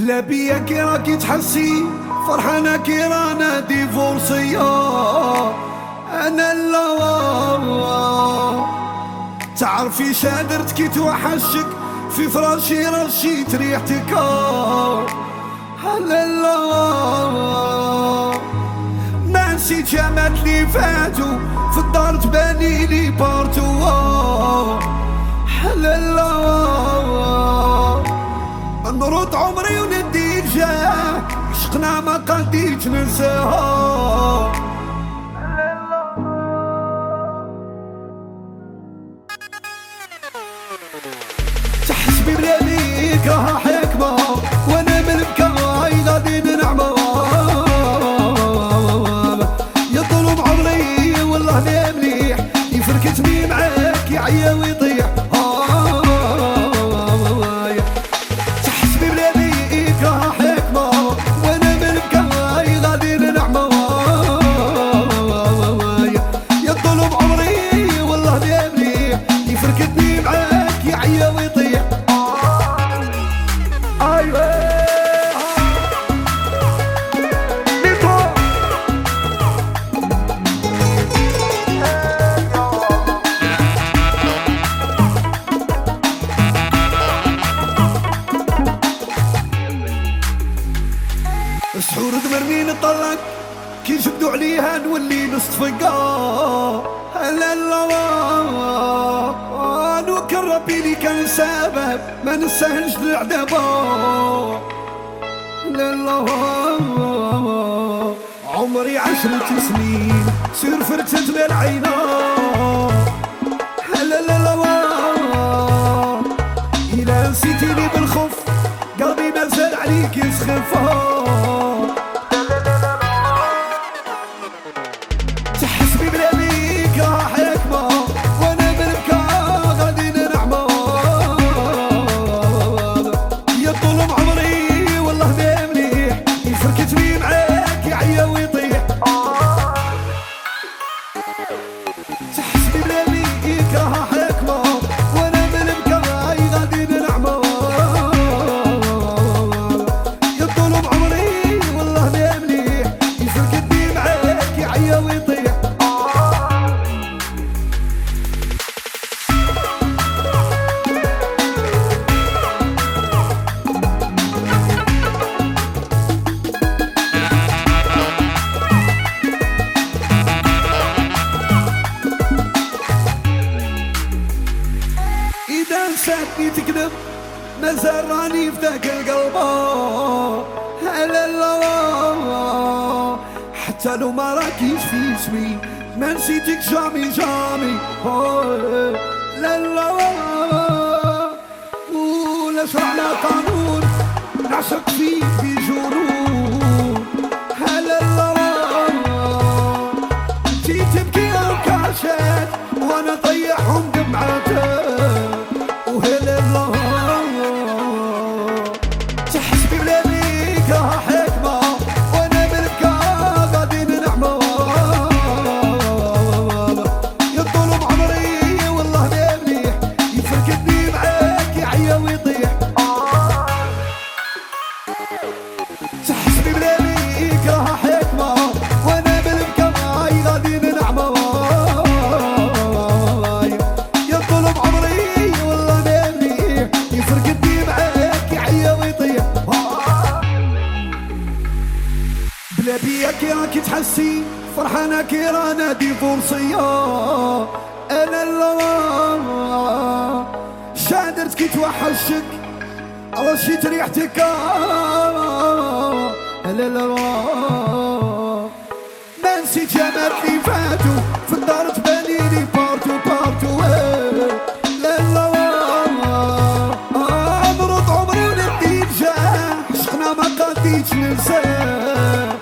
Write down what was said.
بلا بيا كي راكي تحسي فرحانة كي رانا ديفورسية. انا لا تعرفي شادرت كي توحشك في فراشي رشيت ريحتك. لا ما نسيت جامات لي فاتو في الدار تباني لي بارتو. لا نرد عمري وندي الجاه عشقنا ما قديت ننساها. تحسبي بلا بيك راها حكمة وانا من بكاي غادي ننعمة. يا طلب عمري والله ما مليح يفركتني معاك يعيا ويطيح. سحور دمرني نطلق كي جبدو عليها نولي نصفقا. لا نوكر ربي لي كان سبب ما نسهلش العذابا. لا عمري 10 سنين سير فرتت بالعينا. لا إلا نسيتيني بالخوف قلبي مازال عليك يسخفها. تحسبي بلا بيك راح حكمة وانا بالبكا غادي ننعمة. يا طول عمري والله ما مليح يفركتني معاك يعيا ويطيح. تحسبي بلا بيك راح حكمة وانا بالبكا غادي ننعمة. يا طول عمري والله ما مليح يفركتني معاك يعيا ويطيح. إذا نساتني تكذب مازال راني في ذاك القلب. لا حتى لو ما راكيش في اسمي ما نسيتك جامي. لا ولا شرعنا قانون نعشق فيك بجنون. لا انتي تبكي وكاشات وانا ضيعهم دمعاتك. تحسبي بلا بيك راها حكمة وانا بالبكا غادي ننعمة. يا طول عمري والله ما مليح يفركتني معاك يعيا ويطيح. تحسبي بلا بيك راها حكمة وانا بالبكا غادي ننعمة. يا طول عمري والله ما مليح يفركتني معاك يعيا ويطيح. بلا بيا كي راكي تحسي فرحانة كي رانا ديفورسية. انا لا شادرت كي توحشك رشيت ريحتك. لا ما نسيت جامات لي فاتو في الدار تباني لي بارتو. لا نرد عمري وندي الجاه عشقنا ما قديتش ننساه.